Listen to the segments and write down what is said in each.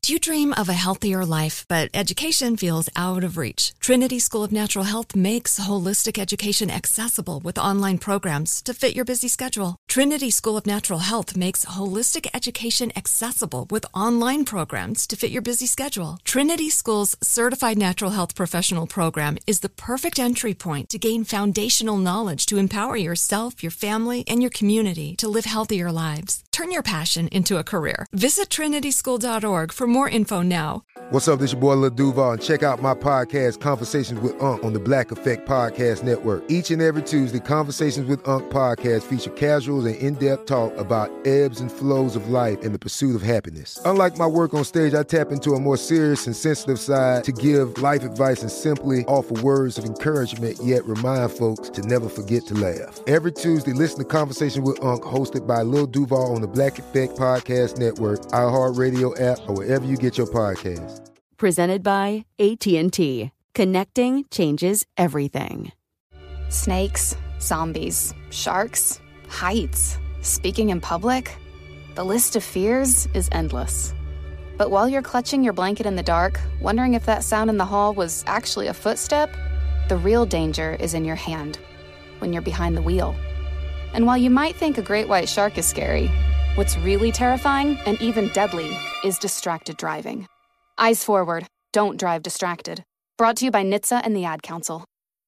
Do you dream of a healthier life, but education feels out of reach? Trinity School of Natural Health makes holistic education accessible with online programs to fit your busy schedule. Trinity School of Natural Health makes holistic education accessible with online programs to fit your busy schedule. Trinity School's Certified Natural Health Professional Program is the perfect entry point to gain foundational knowledge to empower yourself, your family, and your community to live healthier lives. Turn your passion into a career. Visit trinityschool.org for more info now. What's up, this your boy Lil Duval, and check out my podcast, Conversations with Unc, on the Black Effect Podcast Network. Each and every Tuesday, Conversations with Unc podcast feature casuals and in-depth talk about ebbs and flows of life and the pursuit of happiness. Unlike my work on stage, I tap into a more serious and sensitive side to give life advice and simply offer words of encouragement, yet remind folks to never forget to laugh. Every Tuesday, listen to Conversation with Unc, hosted by Lil Duval on the Black Effect Podcast Network, iHeartRadio app, or wherever you get your podcasts. Presented by AT&T. Connecting changes everything. Snakes, zombies, sharks, heights, speaking in public. The list of fears is endless. But while you're clutching your blanket in the dark, wondering if that sound in the hall was actually a footstep, the real danger is in your hand, when you're behind the wheel. And while you might think a great white shark is scary, what's really terrifying and even deadly is distracted driving. Eyes forward. Don't drive distracted. Brought to you by NHTSA and the Ad Council.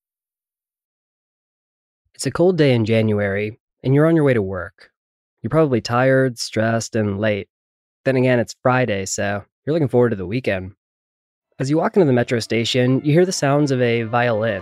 It's a cold day in January, and you're on your way to work. You're probably tired, stressed, and late. Then again, it's Friday, so you're looking forward to the weekend. As you walk into the metro station, you hear the sounds of a violin.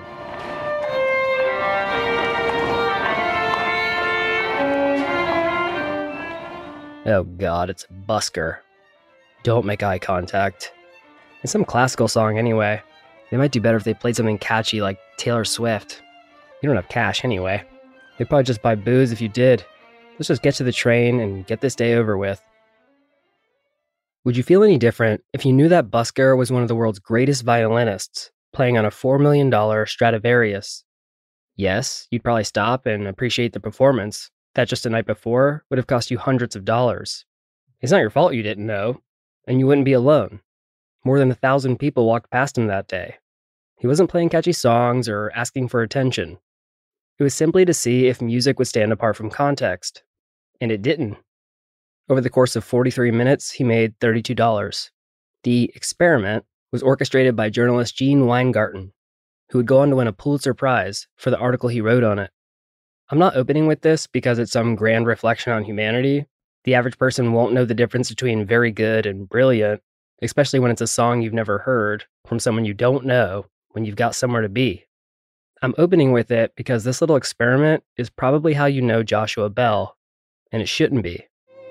Oh God, it's a busker. Don't make eye contact. It's some classical song anyway. They might do better if they played something catchy like Taylor Swift. You don't have cash anyway. They'd probably just buy booze if you did. Let's just get to the train and get this day over with. Would you feel any different if you knew that busker was one of the world's greatest violinists, playing on a $4 million Stradivarius? Yes, you'd probably stop and appreciate the performance. That just the night before would have cost you hundreds of dollars. It's not your fault you didn't know, and you wouldn't be alone. More than 1,000 people walked past him that day. He wasn't playing catchy songs or asking for attention. It was simply to see if music would stand apart from context. And it didn't. Over the course of 43 minutes, he made $32. The experiment was orchestrated by journalist Gene Weingarten, who would go on to win a Pulitzer Prize for the article he wrote on it. I'm not opening with this because it's some grand reflection on humanity. The average person won't know the difference between very good and brilliant, especially when it's a song you've never heard from someone you don't know when you've got somewhere to be. I'm opening with it because this little experiment is probably how you know Joshua Bell, and it shouldn't be.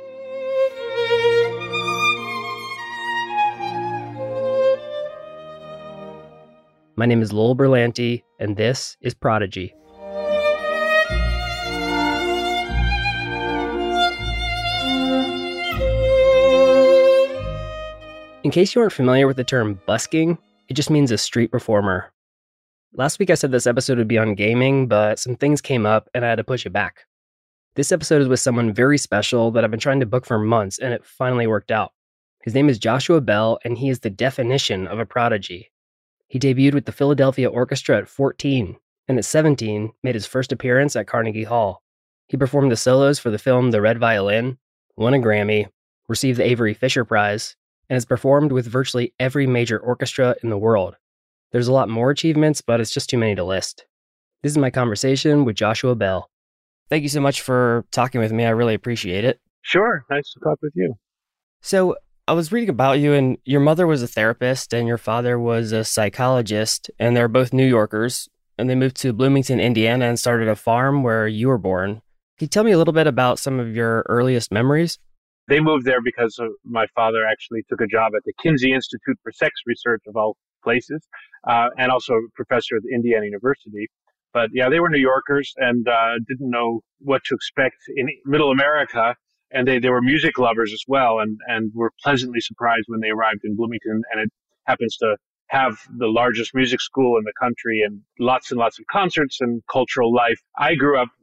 My name is Lowell Berlanti, and this is Prodigy. In case you aren't familiar with the term busking, it just means a street performer. Last week I said this episode would be on gaming, but some things came up and I had to push it back. This episode is with someone very special that I've been trying to book for months, and it finally worked out. His name is Joshua Bell, and he is the definition of a prodigy. He debuted with the Philadelphia Orchestra at 14, and at 17 made his first appearance at Carnegie Hall. He performed the solos for the film The Red Violin, won a Grammy, received the Avery Fisher Prize, and has performed with virtually every major orchestra in the world. There's a lot more achievements, but it's just too many to list. This is my conversation with Joshua Bell. Thank you so much for talking with me. I really appreciate it. Sure. Nice to talk with you. So I was reading about you, and your mother was a therapist and your father was a psychologist, and they're both New Yorkers, and they moved to Bloomington, Indiana, and started a farm where you were born. Can you tell me a little bit about some of your earliest memories? They moved there because my father actually took a job at the Kinsey Institute for Sex Research, of all places, and also a professor at Indiana University. But yeah, they were New Yorkers and didn't know what to expect in middle America. And they were music lovers as well, and were pleasantly surprised when they arrived in Bloomington. And it happens to have the largest music school in the country and lots of concerts and cultural life. I grew up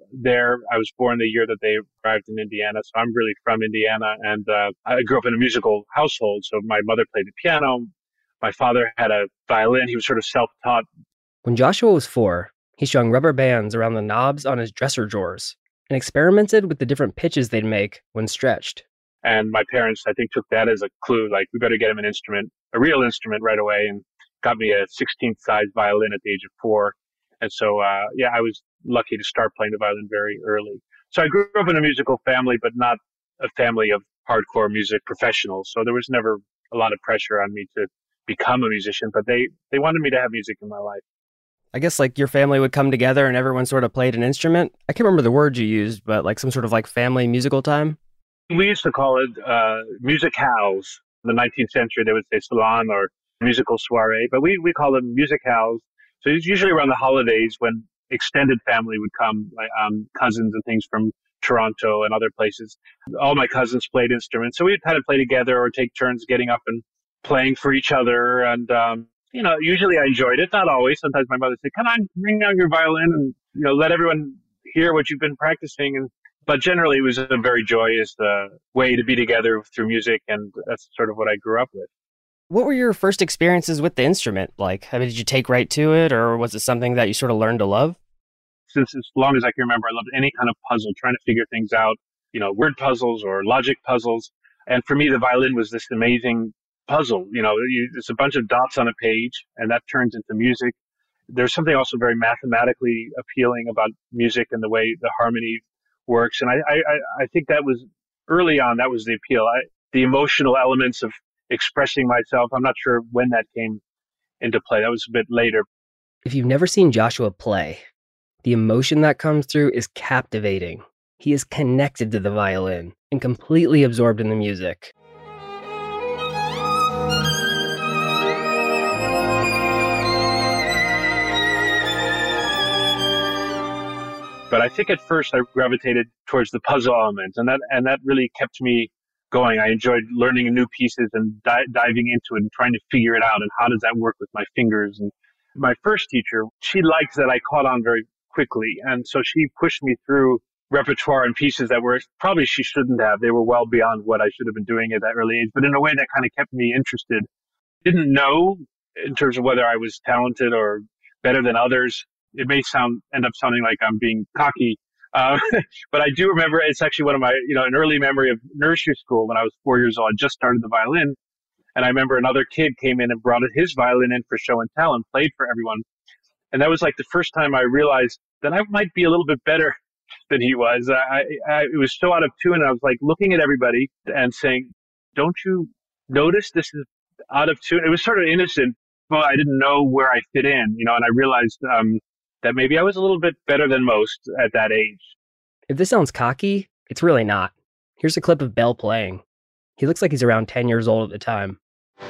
there. I was born the year that they arrived in Indiana, so I'm really from Indiana. And I grew up in a musical household. So my mother played the piano. My father had a violin. He was sort of self-taught. When Joshua was 4, he strung rubber bands around the knobs on his dresser drawers and experimented with the different pitches they'd make when stretched. And my parents, I think, took that as a clue, like, we better get him an instrument, a real instrument right away, and got me a 16th size violin at the age of 4. And so, I was lucky to start playing the violin very early. So I grew up in a musical family, but not a family of hardcore music professionals. So there was never a lot of pressure on me to become a musician, but they wanted me to have music in my life. I guess like your family would come together and everyone sort of played an instrument. I can't remember the word you used, but like some sort of like family musical time. We used to call it music house. In the 19th century, they would say salon or musical soiree, but we call them music house. So it's usually around the holidays when extended family would come, like cousins and things from Toronto and other places. All my cousins played instruments, so we'd kind of play together or take turns getting up and playing for each other. And usually I enjoyed it. Not always. Sometimes my mother said, "Come on, bring out your violin and let everyone hear what you've been practicing." But generally, it was a very joyous way to be together through music, and that's sort of what I grew up with. What were your first experiences with the instrument like? I mean, did you take right to it, or was it something that you sort of learned to love? Since as long as I can remember, I loved any kind of puzzle, trying to figure things out, word puzzles or logic puzzles. And for me, the violin was this amazing puzzle. It's a bunch of dots on a page, and that turns into music. There's something also very mathematically appealing about music and the way the harmony works. And I think that was early on, that was the appeal. The emotional elements of expressing myself, I'm not sure when that came into play. That was a bit later. If you've never seen Joshua play, the emotion that comes through is captivating. He is connected to the violin and completely absorbed in the music. But I think at first I gravitated towards the puzzle element, and that really kept me going. I enjoyed learning new pieces and diving into it and trying to figure it out and how does that work with my fingers. And my first teacher, she liked that I caught on very quickly, and so she pushed me through repertoire and pieces that were probably she shouldn't have. They were well beyond what I should have been doing at that early age, but in a way that kind of kept me interested. Didn't know in terms of whether I was talented or better than others. It may end up sounding like I'm being cocky, but I do remember it's actually one of my, an early memory of nursery school when I was 4 years old. I just started the violin, and I remember another kid came in and brought his violin in for show and tell and played for everyone. And that was like the first time I realized that I might be a little bit better than he was. It was so out of tune. I was like looking at everybody and saying, "Don't you notice this is out of tune?" It was sort of innocent. Well, I didn't know where I fit in, and I realized that maybe I was a little bit better than most at that age. If this sounds cocky, it's really not. Here's a clip of Bell playing. He looks like he's around 10 years old at the time.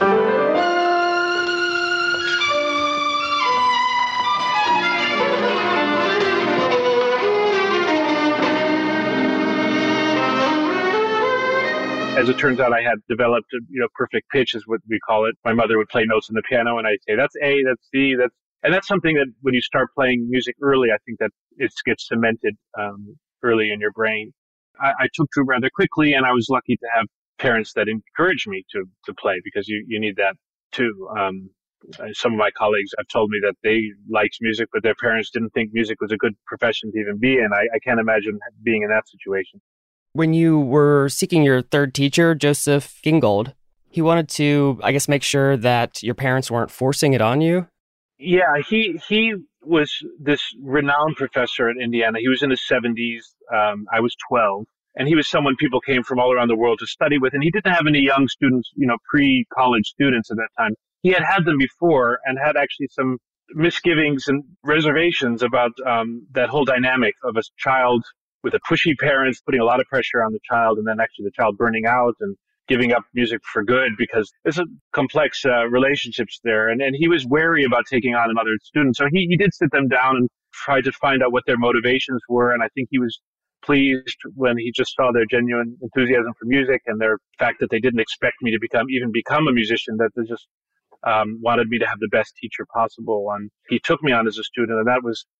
As it turns out, I had developed perfect pitch, is what we call it. My mother would play notes on the piano, and I'd say, "That's A, that's C, that's..." And that's something that when you start playing music early, I think that it gets cemented early in your brain. I took to it rather quickly, and I was lucky to have parents that encouraged me to play, because you need that too. Some of my colleagues have told me that they liked music, but their parents didn't think music was a good profession to even be in. I can't imagine being in that situation. When you were seeking your third teacher, Joseph Gingold, he wanted to, I guess, make sure that your parents weren't forcing it on you. Yeah, he was this renowned professor at Indiana. He was in his 70s. I was 12. And he was someone people came from all around the world to study with. And he didn't have any young students, pre-college students at that time. He had them before and had actually some misgivings and reservations about that whole dynamic of a child with a pushy parents putting a lot of pressure on the child, and then actually the child burning out and giving up music for good, because there's a complex relationships there. And he was wary about taking on another student. So he did sit them down and try to find out what their motivations were. And I think he was pleased when he just saw their genuine enthusiasm for music and their fact that they didn't expect me to become a musician, that they just wanted me to have the best teacher possible. And he took me on as a student, and that was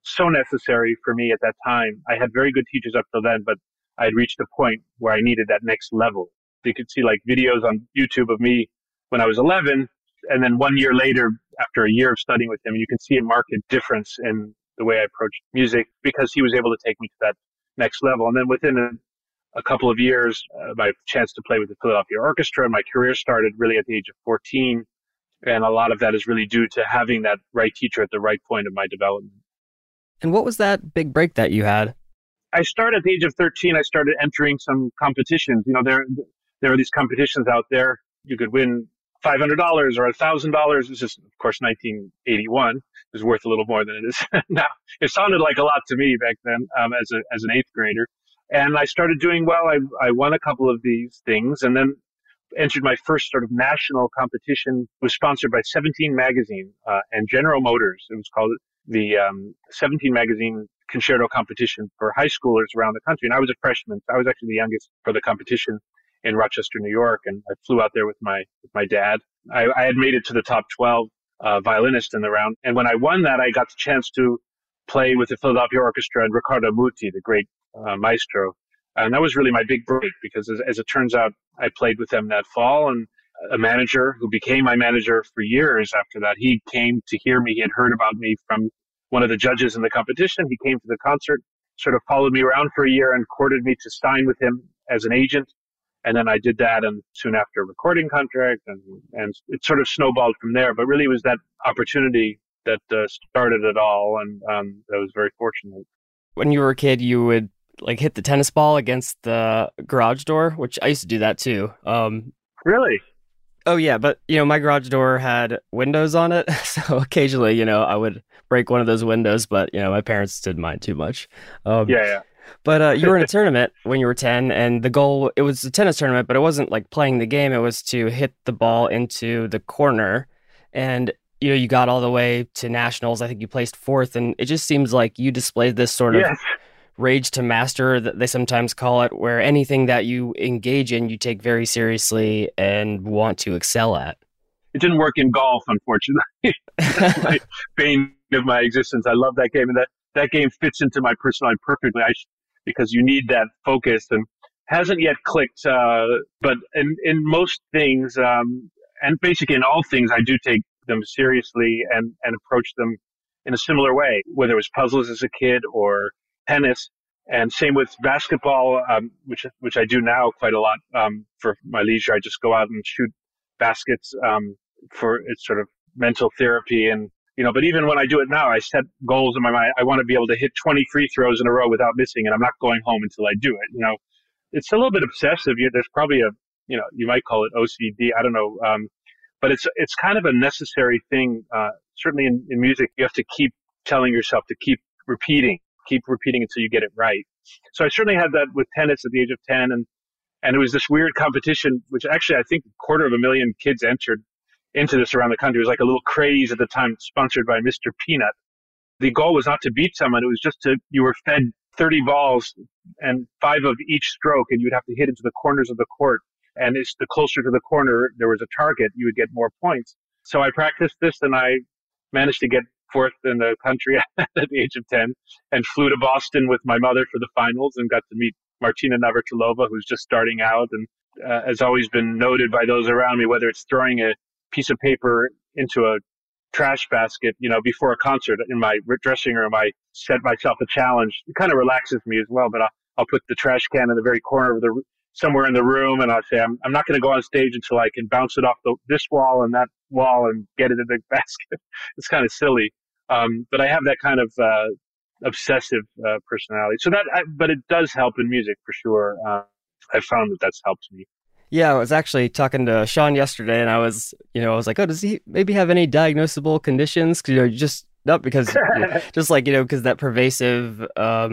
so necessary for me at that time. I had very good teachers up till then, but I had reached a point where I needed that next level. You could see like videos on YouTube of me when I was 11. And then 1 year later, after a year of studying with him, you can see a marked difference in the way I approached music because he was able to take me to that next level. And then within a couple of years, my chance to play with the Philadelphia Orchestra, my career started really at the age of 14. And a lot of that is really due to having that right teacher at the right point of my development. And what was that big break that you had? I started at the age of 13. I started entering some competitions. There are these competitions out there. You could win $500 or $1,000. This is, of course, 1981. It was worth a little more than it is now. It sounded like a lot to me back then as an eighth grader. And I started doing well. I won a couple of these things and then entered my first sort of national competition. It was sponsored by 17 Magazine and General Motors. It was called the 17 Magazine Concerto Competition for high schoolers around the country. And I was a freshman. I was actually the youngest for the competition in Rochester, New York. And I flew out there with my dad. I had made it to the top 12 violinists in the round. And when I won that, I got the chance to play with the Philadelphia Orchestra and Riccardo Muti, the great maestro. And that was really my big break because as it turns out, I played with them that fall, and a manager who became my manager for years after that, he came to hear me. He had heard about me from one of the judges in the competition. He came to the concert, sort of followed me around for a year and courted me to sign with him as an agent. And then I did that, and soon after a recording contract, and it sort of snowballed from there. But really it was that opportunity that started it all, and I was very fortunate. When you were a kid, you would like hit the tennis ball against the garage door, which I used to do that too. Really? Oh yeah, but my garage door had windows on it, so occasionally, I would break one of those windows, but my parents didn't mind too much. Yeah. But you were in a tournament when you were 10, and the goal, it was a tennis tournament, but it wasn't like playing the game. It was to hit the ball into the corner, and you got all the way to nationals. I think you placed fourth, and it just seems like you displayed this sort of rage to master that they sometimes call it, where anything that you engage in, you take very seriously and want to excel at. It didn't work in golf, unfortunately. That's my bane of my existence. I love that game, and that game fits into my personality perfectly. Because you need that focus, and hasn't yet clicked. But in most things, and basically in all things, I do take them seriously and approach them in a similar way, whether it was puzzles as a kid or tennis. And same with basketball, which I do now quite a lot for my leisure. I just go out and shoot baskets for its sort of mental therapy. And but even when I do it now, I set goals in my mind. I want to be able to hit 20 free throws in a row without missing, and I'm not going home until I do it. It's a little bit obsessive. There's probably you might call it OCD. I don't know. But it's kind of a necessary thing. Certainly in music, you have to keep telling yourself to keep repeating until you get it right. So I certainly had that with tennis at the age of 10, and it was this weird competition, which actually I think 250,000 kids entered into this around the country. It was like a little craze at the time, sponsored by Mr. Peanut. The goal was not to beat someone. It was just you were fed 30 balls and 5 of each stroke, and you'd have to hit into the corners of the court. And it's the closer to the corner there was a target, you would get more points. So I practiced this, and I managed to get fourth in the country at the age of 10, and flew to Boston with my mother for the finals and got to meet Martina Navratilova, who's just starting out and has always been noted by those around me, whether it's throwing a piece of paper into a trash basket, before a concert in my dressing room. I set myself a challenge. It kind of relaxes me as well, but I'll put the trash can in the very corner of somewhere in the room, and I'll say, I'm not going to go on stage until I can bounce it off this wall and that wall and get it in the basket. It's kind of silly. But I have that kind of obsessive personality. So but it does help in music for sure. I found that's helped me. Yeah, I was actually talking to Sean yesterday, and I was like, oh, does he maybe have any diagnosable conditions? Just not because, because that pervasive,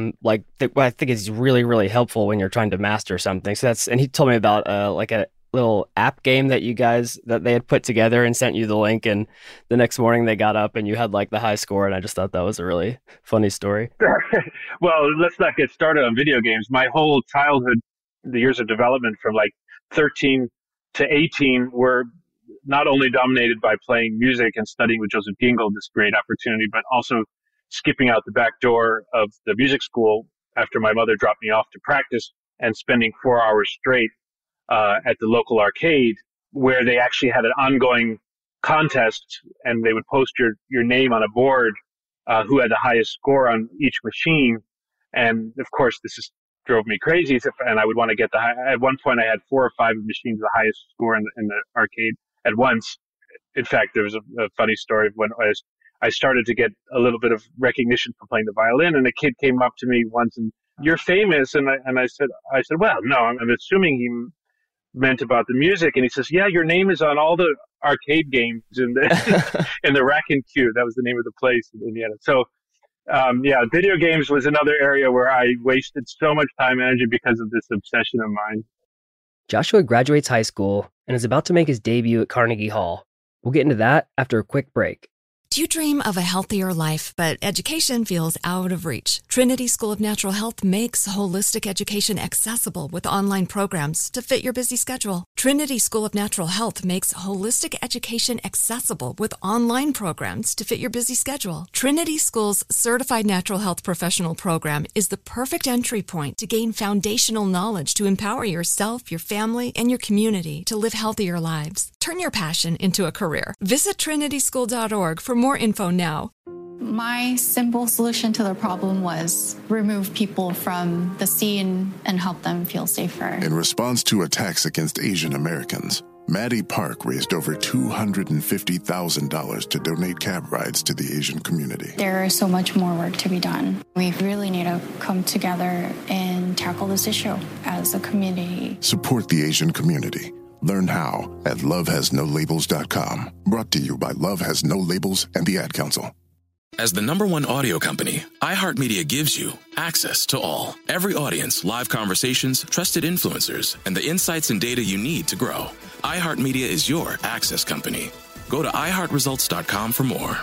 I think is really, really helpful when you're trying to master something. So and he told me about like a little app game that they had put together and sent you the link, and the next morning they got up and you had like the high score, and I just thought that was a really funny story. Well, let's not get started on video games. My whole childhood, the years of development from like 13 to 18 were not only dominated by playing music and studying with Joseph Gingold, this great opportunity, but also skipping out the back door of the music school after my mother dropped me off to practice and spending 4 hours straight at the local arcade where they actually had an ongoing contest, and they would post your name on a board, who had the highest score on each machine. And of course, drove me crazy. And I would want to get at one point I had 4 or 5 machines, the highest score in the arcade at once. In fact, there was a funny story of when I started to get a little bit of recognition for playing the violin, and a kid came up to me once and, "You're famous." And I said, "Well, no, I'm assuming he meant about the music." And he says, "Yeah, your name is on all the arcade games in the in the Rack and Q." That was the name of the place in Indiana. So, video games was another area where I wasted so much time and energy because of this obsession of mine. Joshua graduates high school and is about to make his debut at Carnegie Hall. We'll get into that after a quick break. Do you dream of a healthier life, but education feels out of reach? Trinity School of Natural Health makes holistic education accessible with online programs to fit your busy schedule. Trinity School of Natural Health makes holistic education accessible with online programs to fit your busy schedule. Trinity School's Certified Natural Health Professional Program is the perfect entry point to gain foundational knowledge to empower yourself, your family, and your community to live healthier lives. Turn your passion into a career. Visit trinityschool.org for more info now. My simple solution to the problem was remove people from the scene and help them feel safer. In response to attacks against Asian Americans, Maddie Park raised over $250,000 to donate cab rides to the Asian community. There is so much more work to be done. We really need to come together and tackle this issue as a community. Support the Asian community. Learn how at lovehasnolabels.com. Brought to you by Love Has No Labels and the Ad Council. As the #1 audio company, iHeartMedia gives you access to all. Every audience, live conversations, trusted influencers, and the insights and data you need to grow. iHeartMedia is your access company. Go to iHeartResults.com for more.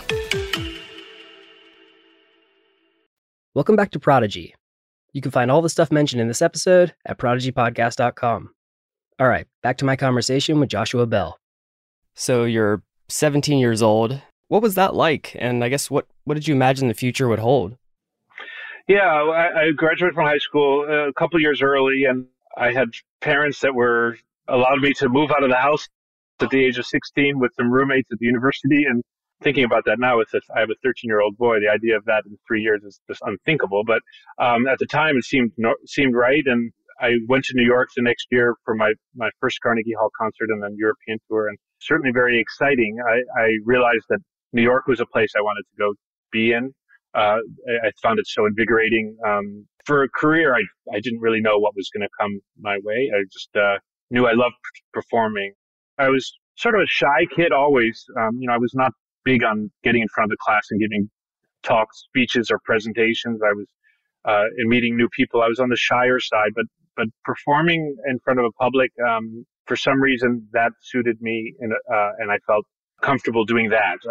Welcome back to Prodigy. You can find all the stuff mentioned in this episode at prodigypodcast.com. All right, back to my conversation with Joshua Bell. So you're 17 years old. What was that like? And I guess what did you imagine the future would hold? Yeah, I graduated from high school a couple years early, and I had parents that allowed me to move out of the house at the age of 16 with some roommates at the university. And thinking about that now, I have a 13-year-old boy. The idea of that in 3 years is just unthinkable. But at the time, it seemed right. And I went to New York the next year for my first Carnegie Hall concert and then European tour, and certainly very exciting. I realized that New York was a place I wanted to go be in. I found it so invigorating. For a career, I didn't really know what was going to come my way. I just knew I loved performing. I was sort of a shy kid always. I was not big on getting in front of the class and giving talks, speeches, or presentations. I was in meeting new people. I was on the shyer side, but performing in front of a public, for some reason, that suited me, and I felt comfortable doing that.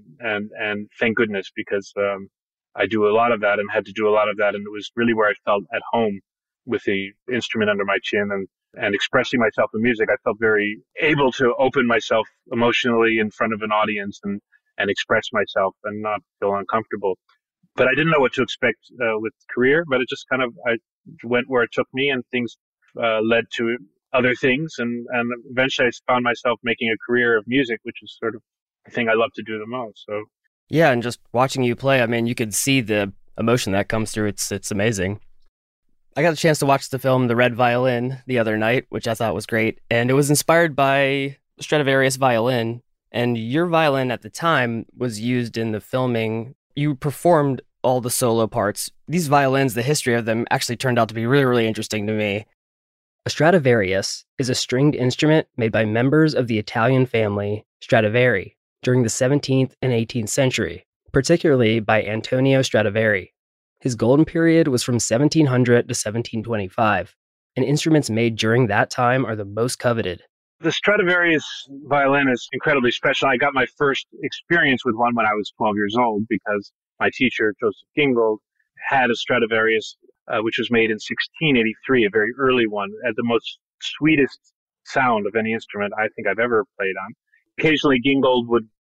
And thank goodness, because I do a lot of that and had to do a lot of that, and it was really where I felt at home with the instrument under my chin and expressing myself in music. I felt very able to open myself emotionally in front of an audience and express myself and not feel uncomfortable. But I didn't know what to expect with career, but it just I went where it took me, and things led to other things. And eventually I found myself making a career of music, which is sort of the thing I love to do the most. So yeah, and just watching you play, I mean, you could see the emotion that comes through. It's amazing. I got a chance to watch the film The Red Violin the other night, which I thought was great. And it was inspired by Stradivarius violin. And your violin at the time was used in the filming. You performed all the solo parts. These violins, the history of them actually turned out to be really, really interesting to me. A Stradivarius is a stringed instrument made by members of the Italian family Stradivari during the 17th and 18th century, particularly by Antonio Stradivari. His golden period was from 1700 to 1725, and instruments made during that time are the most coveted. The Stradivarius violin is incredibly special. I got my first experience with one when I was 12 years old because my teacher, Joseph Gingold, had a Stradivarius, which was made in 1683, a very early one, at the most sweetest sound of any instrument I think I've ever played on. Occasionally, Gingold would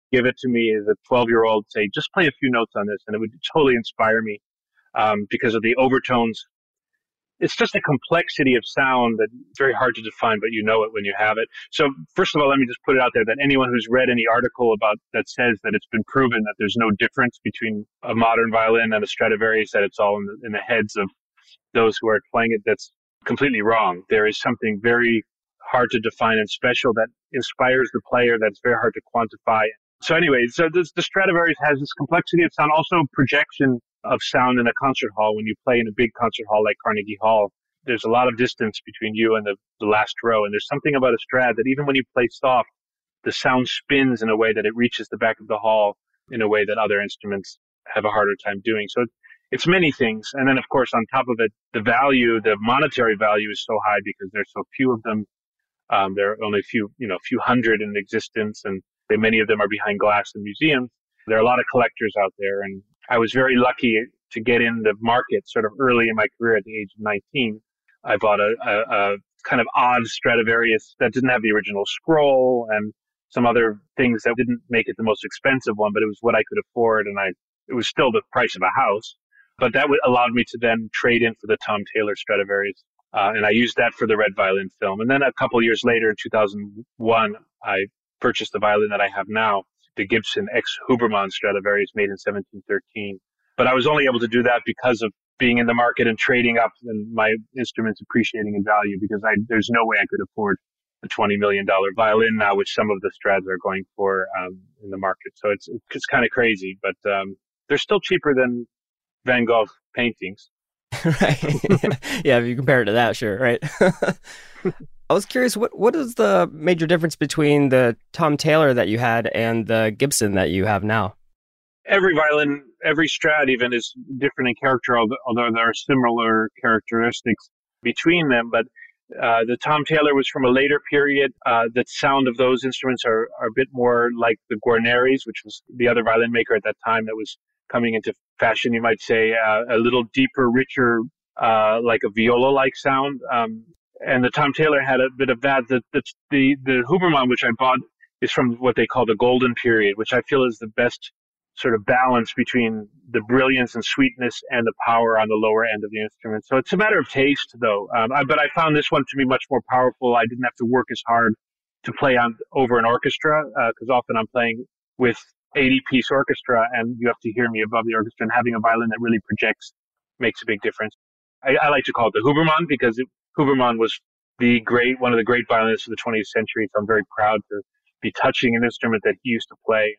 give it to me as a 12-year-old, say, just play a few notes on this, and it would totally inspire me because of the overtones. It's just a complexity of sound that's very hard to define, but you know it when you have it. So first of all, let me just put it out there that anyone who's read any article about that says that it's been proven that there's no difference between a modern violin and a Stradivarius, that it's all in the heads of those who are playing it, that's completely wrong. There is something very hard to define and special that inspires the player that's very hard to quantify. So anyway, the Stradivarius has this complexity of sound, also projection of sound in a concert hall. When you play in a big concert hall like Carnegie Hall, there's a lot of distance between you and the last row. And there's something about a Strad that even when you play soft, the sound spins in a way that it reaches the back of the hall in a way that other instruments have a harder time doing. So it's many things. And then, of course, on top of it, the monetary value is so high because there's so few of them. There are only a few hundred in existence, and many of them are behind glass in museums. There are a lot of collectors out there, and I was very lucky to get in the market sort of early in my career at the age of 19. I bought a kind of odd Stradivarius that didn't have the original scroll and some other things that didn't make it the most expensive one, but it was what I could afford, and it was still the price of a house. But that allowed me to then trade in for the Tom Taylor Stradivarius, and I used that for the Red Violin film. And then a couple years later, in 2001, I purchased the violin that I have now, the Gibson X Huberman Stradivarius, made in 1713. But I was only able to do that because of being in the market and trading up and my instruments appreciating in value, because there's no way I could afford a $20 million violin now, which some of the Strads are going for in the market. So it's kind of crazy, but they're still cheaper than Van Gogh paintings. Right. Yeah, if you compare it to that, sure, right? I was curious, what is the major difference between the Tom Taylor that you had and the Gibson that you have now? Every violin, every Strad even, is different in character, although there are similar characteristics between them. But the Tom Taylor was from a later period. The sound of those instruments are a bit more like the Guarneris, which was the other violin maker at that time that was coming into fashion, you might say, a little deeper, richer, like a viola-like sound. And the Tom Taylor had a bit of that. The Huberman, which I bought, is from what they call the golden period, which I feel is the best sort of balance between the brilliance and sweetness and the power on the lower end of the instrument. So it's a matter of taste, though. But I found this one to be much more powerful. I didn't have to work as hard to play over an orchestra, because often I'm playing with 80-piece orchestra, and you have to hear me above the orchestra. And having a violin that really projects makes a big difference. I like to call it the Huberman because Huberman was one of the great violinists of the 20th century. So I'm very proud to be touching an instrument that he used to play.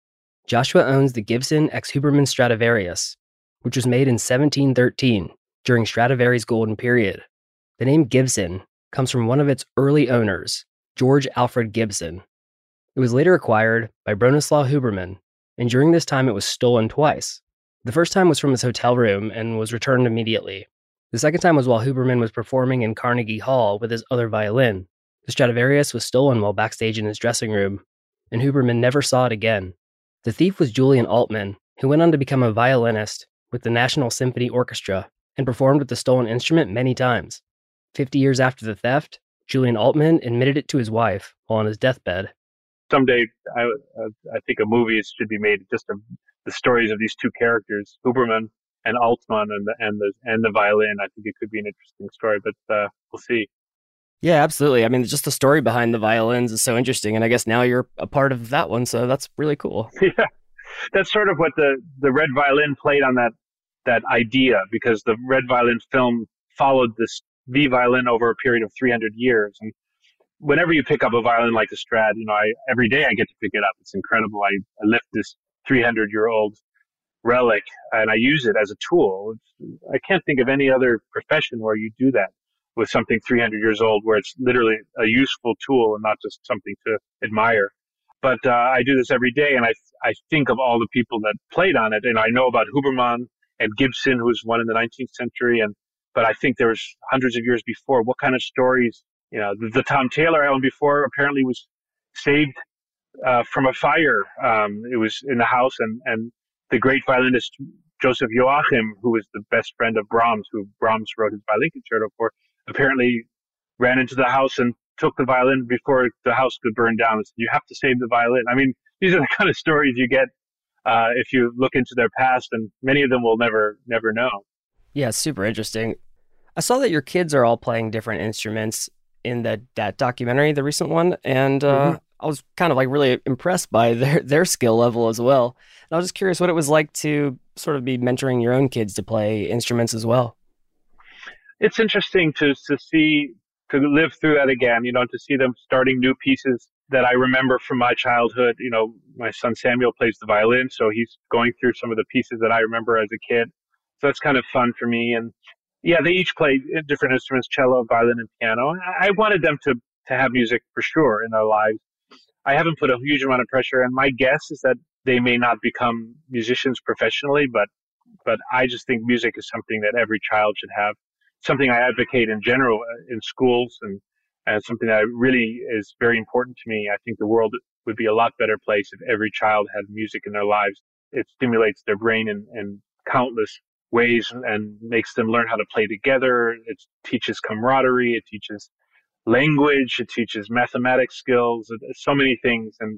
Joshua owns the Gibson X Huberman Stradivarius, which was made in 1713 during Stradivari's golden period. The name Gibson comes from one of its early owners, George Alfred Gibson. It was later acquired by Bronislaw Huberman, and during this time it was stolen twice. The first time was from his hotel room and was returned immediately. The second time was while Huberman was performing in Carnegie Hall with his other violin. The Stradivarius was stolen while backstage in his dressing room, and Huberman never saw it again. The thief was Julian Altman, who went on to become a violinist with the National Symphony Orchestra and performed with the stolen instrument many times. 50 years after the theft, Julian Altman admitted it to his wife while on his deathbed. Someday, I think a movie should be made just of the stories of these two characters, Huberman and Altman, and the violin. I think it could be an interesting story, but we'll see. Yeah, absolutely. I mean, just the story behind the violins is so interesting, and I guess now you're a part of that one, so that's really cool. Yeah, that's sort of what the Red Violin played on that idea, because the Red Violin film followed the violin over a period of 300 years. And whenever you pick up a violin like the Strad, every day I get to pick it up. It's incredible. I lift this 300-year-old relic and I use it as a tool. I can't think of any other profession where you do that with something 300 years old, where it's literally a useful tool and not just something to admire. But I do this every day, and I think of all the people that played on it, and I know about Huberman and Gibson, who was one in the 19th century, but I think there was hundreds of years before. What kind of stories? The Tom Taylor I owned before apparently was saved from a fire. It was in the house, and the great violinist Joseph Joachim, who was the best friend of Brahms, who Brahms wrote his violin concerto for, apparently ran into the house and took the violin before the house could burn down and said, you have to save the violin. I mean, these are the kind of stories you get if you look into their past, and many of them will never know. Yeah, it's super interesting. I saw that your kids are all playing different instruments in that documentary, the recent one, and I was kind of like really impressed by their skill level as well. And I was just curious what it was like to sort of be mentoring your own kids to play instruments as well. It's interesting to live through that again, to see them starting new pieces that I remember from my childhood. My son Samuel plays the violin, so he's going through some of the pieces that I remember as a kid. So it's kind of fun for me. And yeah, they each play different instruments, cello, violin, and piano. I wanted them to have music for sure in their lives. I haven't put a huge amount of pressure, and my guess is that they may not become musicians professionally, but I just think music is something that every child should have, something I advocate in general in schools, and something that really is very important to me. I think the world would be a lot better place if every child had music in their lives. It stimulates their brain in countless ways and makes them learn how to play together. It teaches camaraderie. It teaches language. It teaches mathematics skills. So many things. And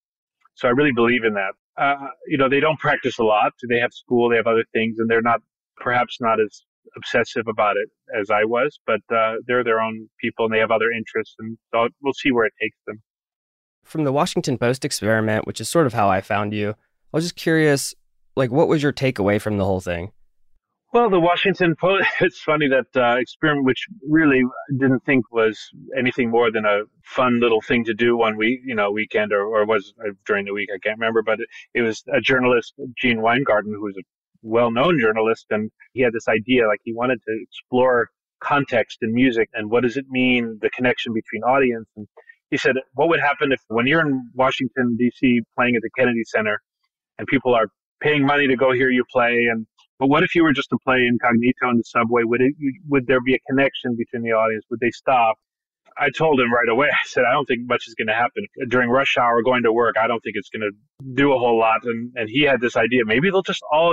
so I really believe in that. They don't practice a lot. They have school. They have other things. And they're perhaps not as obsessive about it as I was. But they're their own people and they have other interests. And so we'll see where it takes them. From the Washington Post experiment, which is sort of how I found you, I was just curious, what was your takeaway from the whole thing? Well, the Washington Post, it's funny that experiment, which really didn't think was anything more than a fun little thing to do one weekend or was during the week, I can't remember, but it was a journalist, Gene Weingarten, who was a well-known journalist, and he had this idea, he wanted to explore context in music and what does it mean, the connection between audience. And he said, what would happen if when you're in Washington, D.C., playing at the Kennedy Center and people are paying money to go hear you play, but what if you were just to play incognito in the subway? Would there be a connection between the audience? Would they stop? I told him right away, I said, I don't think much is going to happen. During rush hour going to work, I don't think it's going to do a whole lot. And he had this idea, maybe they'll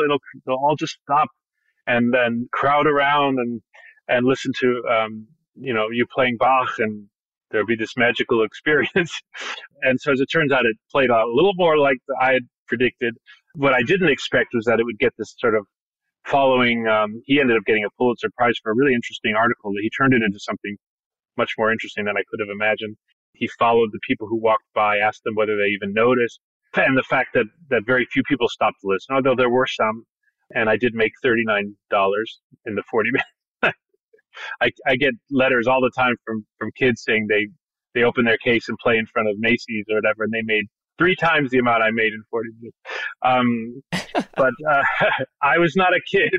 all just stop and then crowd around and listen to, you playing Bach, and there'll be this magical experience. And so as it turns out, it played out a little more like I had predicted. What I didn't expect was that it would get this sort of following. He ended up getting a Pulitzer Prize for a really interesting article that he turned it into something much more interesting than I could have imagined. He followed the people who walked by, asked them whether they even noticed, and the fact that very few people stopped to listen, although there were some, and I did make $39 in the 40 minutes. I get letters all the time from kids saying they open their case and play in front of Macy's or whatever, and they made 3 times the amount I made in 40 minutes. But I was not a kid.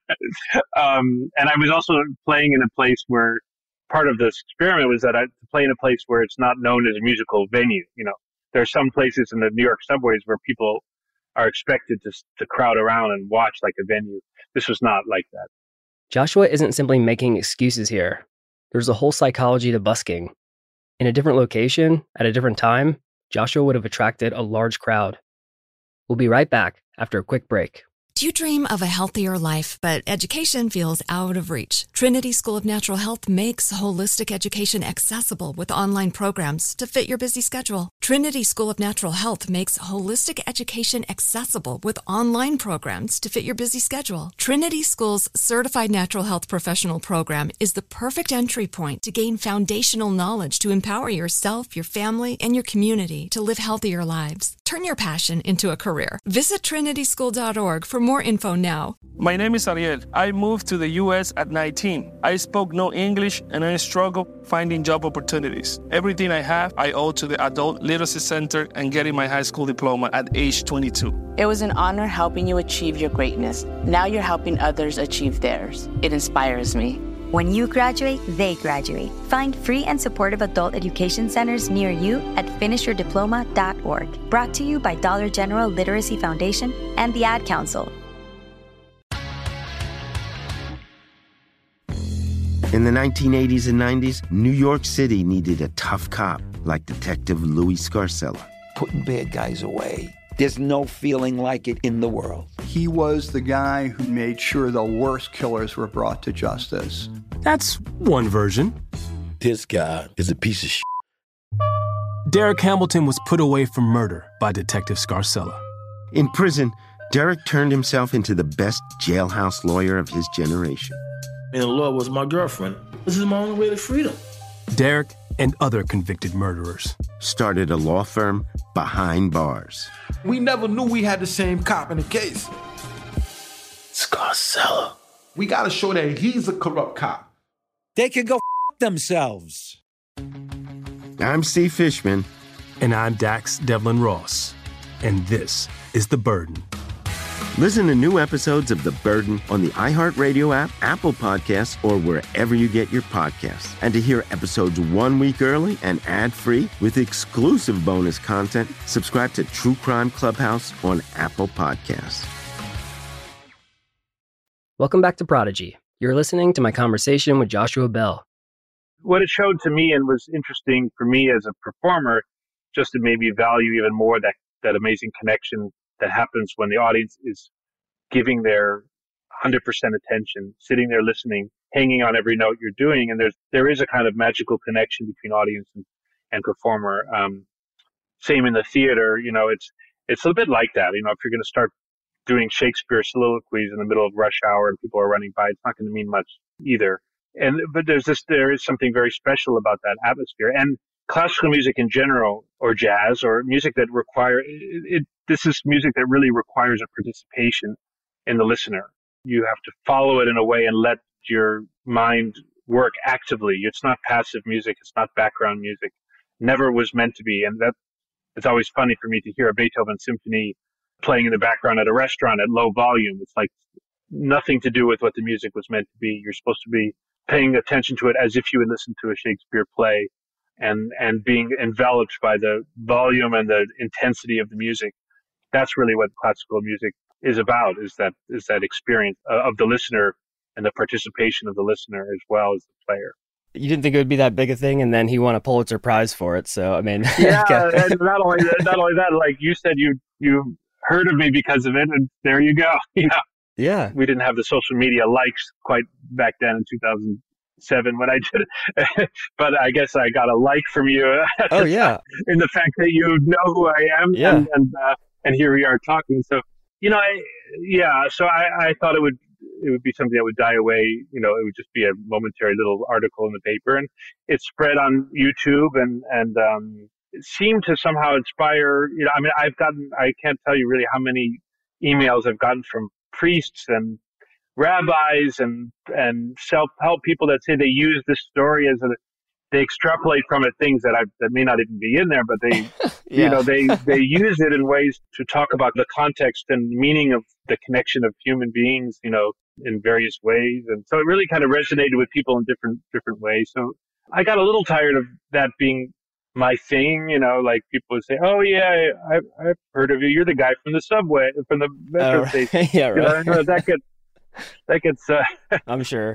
And I was also playing in a place where part of this experiment was that I play in a place where it's not known as a musical venue. There are some places in the New York subways where people are expected to crowd around and watch like a venue. This was not like that. Joshua isn't simply making excuses here. There's a whole psychology to busking. In a different location, at a different time, Joshua would have attracted a large crowd. We'll be right back after a quick break. Do you dream of a healthier life, but education feels out of reach? Trinity School of Natural Health makes holistic education accessible with online programs to fit your busy schedule. Trinity School of Natural Health makes holistic education accessible with online programs to fit your busy schedule. Trinity School's Certified Natural Health Professional Program is the perfect entry point to gain foundational knowledge to empower yourself, your family, and your community to live healthier lives. Turn your passion into a career. Visit trinityschool.org for more info now. My name is Ariel. I moved to the U.S. at 19. I spoke no English and I struggled finding job opportunities. Everything I have, I owe to the Adult Literacy Center and getting my high school diploma at age 22. It was an honor helping you achieve your greatness. Now you're helping others achieve theirs. It inspires me. When you graduate, they graduate. Find free and supportive adult education centers near you at finishyourdiploma.org. Brought to you by Dollar General Literacy Foundation and the Ad Council. In the 1980s and 90s, New York City needed a tough cop like Detective Louis Scarcella. Putting bad guys away. There's no feeling like it in the world. He was the guy who made sure the worst killers were brought to justice. That's one version. This guy is a piece of shit. Derek Hamilton was put away for murder by Detective Scarcella. In prison, Derek turned himself into the best jailhouse lawyer of his generation. And the law was my girlfriend. This is my only way to freedom. Derek and other convicted murderers started a law firm behind bars. We never knew we had the same cop in the case. Scarcella. We gotta show that he's a corrupt cop. They can go themselves. I'm Steve Fishman. And I'm Dax Devlin Ross. And this is The Burden. Listen to new episodes of The Burden on the iHeartRadio app, Apple Podcasts, or wherever you get your podcasts. And to hear episodes 1 week early and ad-free with exclusive bonus content, subscribe to True Crime Clubhouse on Apple Podcasts. Welcome back to Prodigy. You're listening to my conversation with Joshua Bell. What it showed to me and was interesting for me as a performer, just to maybe value even more that amazing connection that happens when the audience is giving their 100% attention, sitting there listening, hanging on every note you're doing. And there is a kind of magical connection between audience and performer. Same in the theater, it's a bit like that. If you're going to start doing Shakespeare soliloquies in the middle of rush hour and people are running by, it's not going to mean much either. But there is something very special about that atmosphere. And classical music in general, or jazz, or music that this is music that really requires a participation in the listener. You have to follow it in a way and let your mind work actively. It's not passive music. It's not background music. Never was meant to be. And it's always funny for me to hear a Beethoven symphony playing in the background at a restaurant at low volume. It's like nothing to do with what the music was meant to be. You're supposed to be paying attention to it as if you would listen to a Shakespeare play and being enveloped by the volume and the intensity of the music. That's really what classical music is about, is that experience of the listener and the participation of the listener as well as the player. You didn't think it would be that big a thing, and then he won a Pulitzer Prize for it. So, I mean, yeah, and not only that, like you said, you heard of me because of it, and there you go. Yeah. We didn't have the social media likes quite back then in 2007 when I did it, but I guess I got a like from you. Oh yeah, in the fact that you know who I am, yeah, and here we are talking. So so I thought it would be something that would die away. It would just be a momentary little article in the paper, and it spread on YouTube and it seemed to somehow inspire. I can't tell you really how many emails I've gotten from priests and rabbis and self-help people that say they use this story they extrapolate from it things that may not even be in there, but they they use it in ways to talk about the context and meaning of the connection of human beings, in various ways. And so it really kind of resonated with people in different ways. So I got a little tired of that being my thing, like people would say, "Oh yeah, I've heard of you. You're the guy from the subway, from the metro station." Yeah, right. That gets. I'm sure.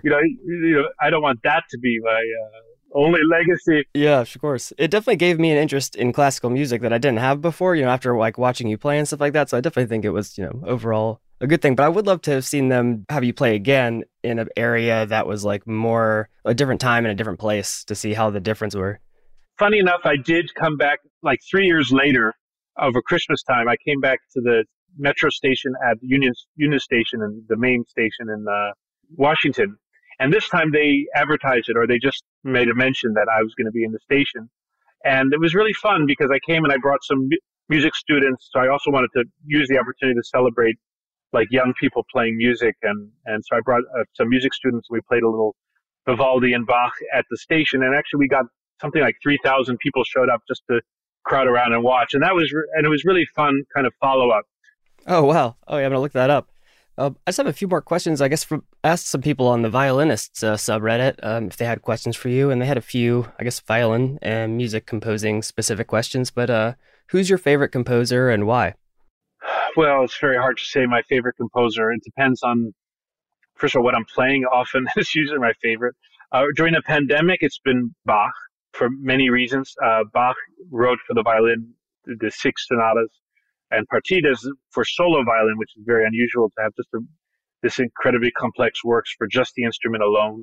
I don't want that to be my only legacy. Yeah, of course. It definitely gave me an interest in classical music that I didn't have before. After like watching you play and stuff like that. So I definitely think it was, overall a good thing. But I would love to have seen them have you play again in an area that was like more a different time and a different place to see how the difference were. Funny enough, I did come back like 3 years later over Christmas time. I came back to the metro station at Union Station and the main station in Washington. And this time they advertised it, or they just made a mention that I was going to be in the station. And it was really fun because I came and I brought some music students. So I also wanted to use the opportunity to celebrate like young people playing music. And so I brought some music students. We played a little Vivaldi and Bach at the station. And actually we got something like 3,000 people showed up just to crowd around and watch. And it was really fun kind of follow up. Oh, wow. Oh, yeah, I'm going to look that up. I just have a few more questions, I guess, asked some people on the Violinists subreddit if they had questions for you. And they had a few, I guess, violin and music composing specific questions. But who's your favorite composer and why? Well, it's very hard to say my favorite composer. It depends on, first of all, what I'm playing. Often it's usually my favorite. During the pandemic, it's been Bach for many reasons. Bach wrote for the violin the 6 sonatas and partitas for solo violin, which is very unusual to have just this incredibly complex works for just the instrument alone.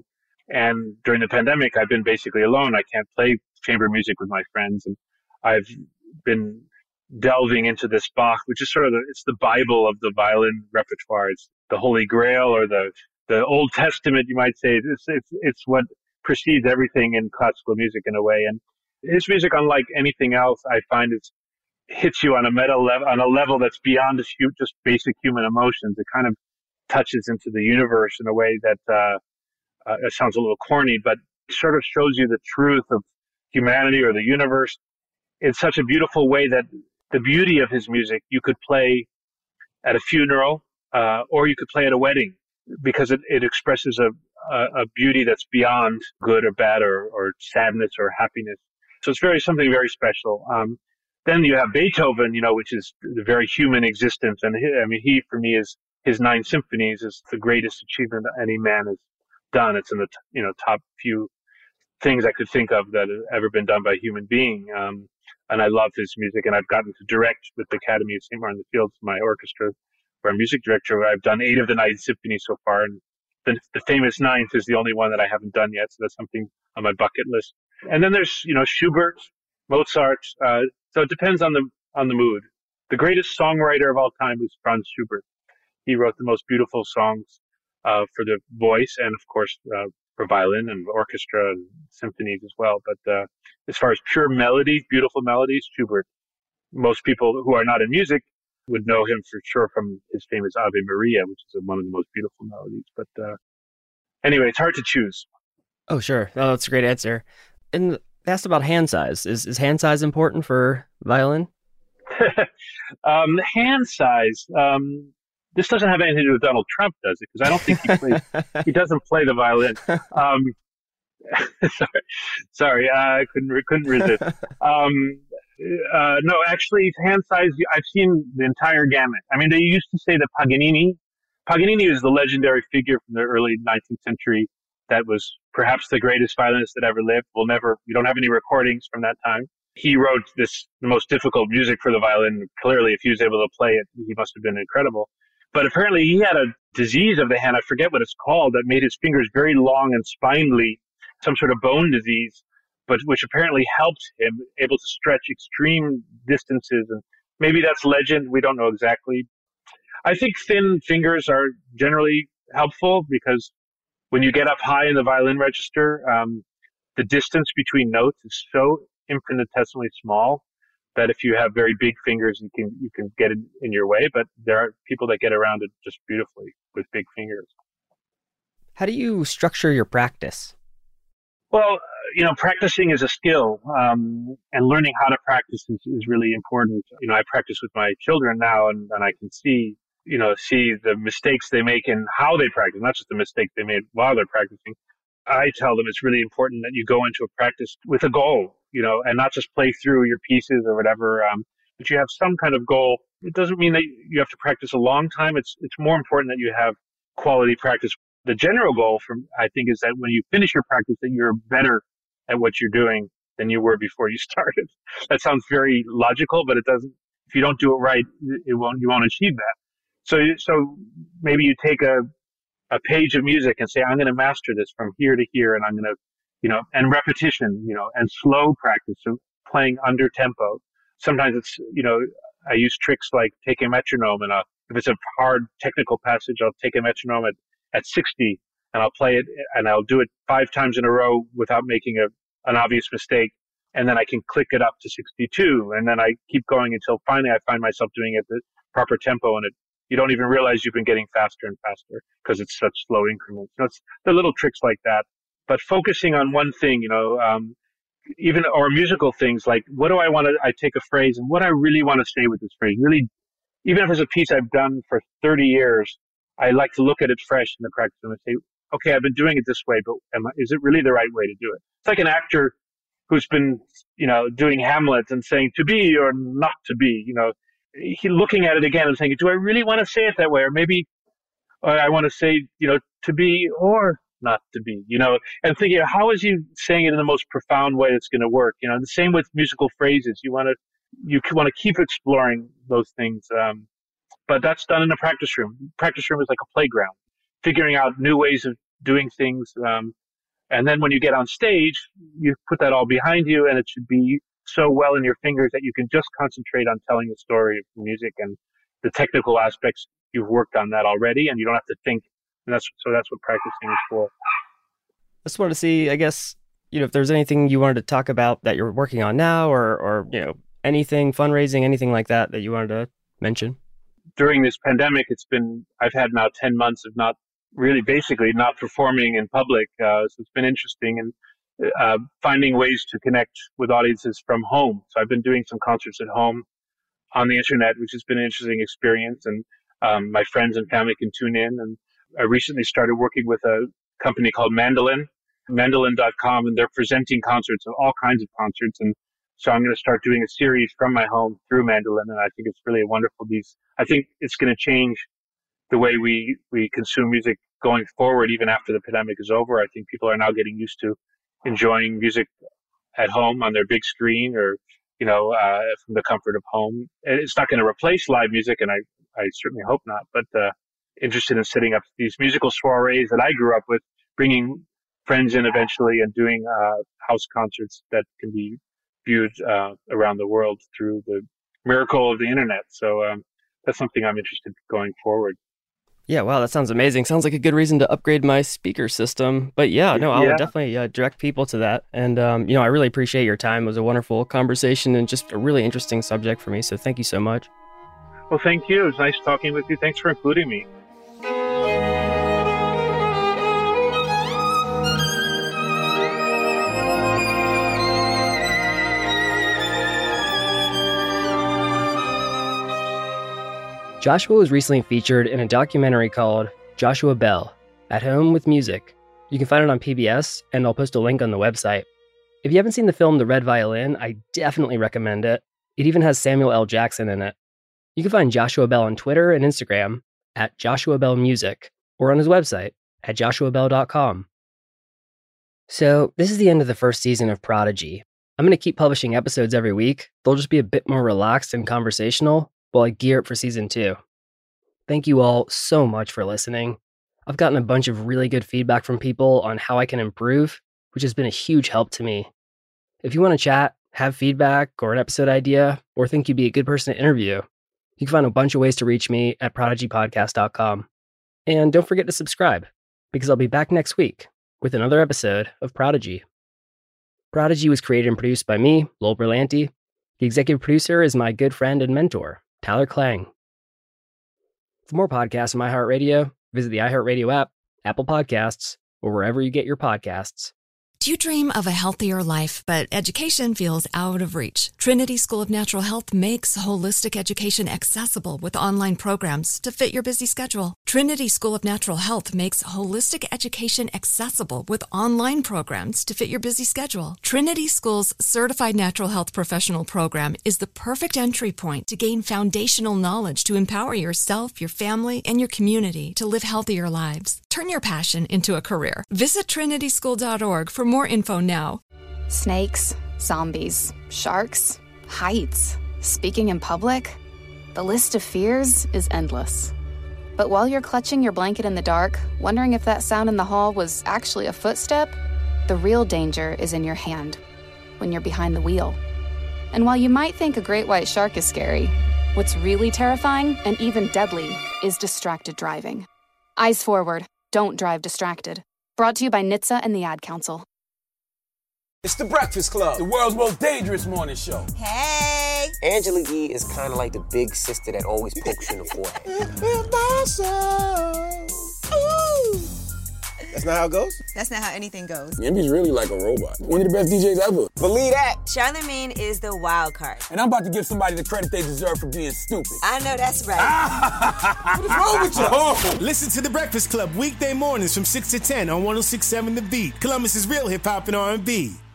And during the pandemic, I've been basically alone. I can't play chamber music with my friends. And I've been delving into this Bach, which is sort of it's the Bible of the violin repertoire. It's the Holy Grail, or the Old Testament, you might say. It's what precedes everything in classical music in a way. And his music, unlike anything else, I find it hits you on a level that's beyond just basic human emotions. It kind of touches into the universe in a way that it sounds a little corny, but sort of shows you the truth of humanity or the universe in such a beautiful way that the beauty of his music you could play at a funeral, or you could play at a wedding, because it expresses a beauty that's beyond good or bad or sadness or happiness. So it's something very special. Then you have Beethoven, which is the very human existence. And he, for me, is his 9 symphonies is the greatest achievement any man has done. It's in the top few things I could think of that have ever been done by a human being. And I love his music, and I've gotten to direct with the Academy of St. Martin in the Fields, my orchestra, where I'm music director. I've done 8 of the 9 symphonies so far, and the famous 9th is the only one that I haven't done yet, so that's something on my bucket list. And then there's, Schubert, Mozart. So it depends on the mood. The greatest songwriter of all time was Franz Schubert. He wrote the most beautiful songs for the voice, and of course for violin and orchestra and symphonies as well. But as far as pure melodies, beautiful melodies, Schubert. Most people who are not in music would know him for sure from his famous Ave Maria, which is one of the most beautiful melodies. But anyway, it's hard to choose. Oh, sure. Oh, that's a great answer. And they asked about hand size. Is hand size important for violin? Hand size. This doesn't have anything to do with Donald Trump, does it? Because I don't think he doesn't play the violin. Sorry, I couldn't resist. No, actually, hand size, I've seen the entire gamut. They used to say that Paganini was the legendary figure from the early 19th century that was perhaps the greatest violinist that ever lived. We don't have any recordings from that time. He wrote the most difficult music for the violin. Clearly, if he was able to play it, he must have been incredible. But apparently he had a disease of the hand, I forget what it's called, that made his fingers very long and spindly, some sort of bone disease, but which apparently helped him able to stretch extreme distances. And maybe that's legend. We don't know exactly. I think thin fingers are generally helpful because when you get up high in the violin register, the distance between notes is so infinitesimally small that if you have very big fingers, you can get it in your way. But there are people that get around it just beautifully with big fingers. How do you structure your practice? Well, practicing is a skill, and learning how to practice is really important. I practice with my children now, and I can see the mistakes they make and how they practice, not just the mistakes they made while they're practicing. I tell them it's really important that you go into a practice with a goal, and not just play through your pieces or whatever, but you have some kind of goal. It doesn't mean that you have to practice a long time. It's more important that you have quality practice. The general goal, I think, is that when you finish your practice, that you're better at what you're doing than you were before you started. That sounds very logical, but it doesn't. If you don't do it right, you won't achieve that. So maybe you take a page of music and say, I'm going to master this from here to here, and I'm going to, and repetition, and slow practice, so playing under tempo. Sometimes it's, I use tricks like take a metronome, and if it's a hard technical passage, I'll take a metronome at 60, and I'll play it, and I'll do it 5 times in a row without making an obvious mistake, and then I can click it up to 62, and then I keep going until finally I find myself doing it at the proper tempo, and you don't even realize you've been getting faster and faster because it's such slow increments. It's the little tricks like that. But focusing on one thing, or musical things like I take a phrase and what I really want to say with this phrase. Really, even if it's a piece I've done for 30 years, I like to look at it fresh in the practice and say, okay, I've been doing it this way, but is it really the right way to do it? It's like an actor who's been, doing Hamlet and saying to be or not to be, he looking at it again and saying, do I really want to say it that way? Or maybe I want to say, to be or not to be, and thinking, how is he saying it in the most profound way that's going to work? The same with musical phrases. You want to keep exploring those things. But that's done in a practice room. Practice room is like a playground, figuring out new ways of doing things, And then when you get on stage, you put that all behind you, and it should be so well in your fingers that you can just concentrate on telling the story of the music, and the technical aspects, you've worked on that already, and you don't have to think. And that's what practicing is for. I just wanted to see, I guess, if there's anything you wanted to talk about that you're working on now, or anything, fundraising, anything like that you wanted to mention. During this pandemic, I've had now 10 months of not performing in public. So it's been interesting, and finding ways to connect with audiences from home. So I've been doing some concerts at home on the internet, which has been an interesting experience. And my friends and family can tune in. And I recently started working with a company called Mandolin, Mandolin.com, and they're presenting concerts of all kinds of concerts. And so I'm going to start doing a series from my home through Mandolin. And I think it's really wonderful. I think it's going to change the way we consume music going forward, even after the pandemic is over. I think people are now getting used to enjoying music at home on their big screen, or from the comfort of home. It's not going to replace live music, and I certainly hope not, but interested in setting up these musical soirees that I grew up with, bringing friends in eventually, and doing house concerts that can be viewed around the world through the miracle of the internet. So that's something I'm interested in going forward. Yeah, wow, that sounds amazing. Sounds like a good reason to upgrade my speaker system. But I would definitely direct people to that. And, I really appreciate your time. It was a wonderful conversation and just a really interesting subject for me. So thank you so much. Well, thank you. It was nice talking with you. Thanks for including me. Joshua was recently featured in a documentary called Joshua Bell, At Home with Music. You can find it on PBS, and I'll post a link on the website. If you haven't seen the film The Red Violin, I definitely recommend it. It even has Samuel L. Jackson in it. You can find Joshua Bell on Twitter and Instagram at Joshua Bell Music, or on his website at joshuabell.com. So this is the end of the first season of Prodigy. I'm going to keep publishing episodes every week. They'll just be a bit more relaxed and conversational while I gear up for season 2. Thank you all so much for listening. I've gotten a bunch of really good feedback from people on how I can improve, which has been a huge help to me. If you want to chat, have feedback, or an episode idea, or think you'd be a good person to interview, you can find a bunch of ways to reach me at prodigypodcast.com. And don't forget to subscribe, because I'll be back next week with another episode of Prodigy. Prodigy was created and produced by me, Lowell Berlanti. The executive producer is my good friend and mentor, Tyler Klang. For more podcasts on iHeartRadio, visit the iHeartRadio app, Apple Podcasts, or wherever you get your podcasts. Do you dream of a healthier life, but education feels out of reach? Trinity School of Natural Health makes holistic education accessible with online programs to fit your busy schedule. Trinity School of Natural Health makes holistic education accessible with online programs to fit your busy schedule. Trinity School's Certified Natural Health Professional Program is the perfect entry point to gain foundational knowledge to empower yourself, your family, and your community to live healthier lives. Turn your passion into a career. Visit trinityschool.org for more info now. Snakes, zombies, sharks, heights. Speaking in public, the list of fears is endless. But while you're clutching your blanket in the dark, wondering if that sound in the hall was actually a footstep, the real danger is in your hand, when you're behind the wheel. And while you might think a great white shark is scary, what's really terrifying and even deadly is distracted driving. Eyes forward, don't drive distracted. Brought to you by NHTSA and the Ad Council. It's The Breakfast Club, the world's most dangerous morning show. Hey! Angela Yee is kind of like the big sister that always pokes you in the forehead. That's not how it goes? That's not how anything goes. Envy's really like a robot. One of the best DJs ever. Believe that. Charlamagne is the wild card. And I'm about to give somebody the credit they deserve for being stupid. I know that's right. What is wrong with you? Oh. Listen to The Breakfast Club weekday mornings from 6 to 10 on 106.7 The Beat. Columbus's real hip-hop and R&B.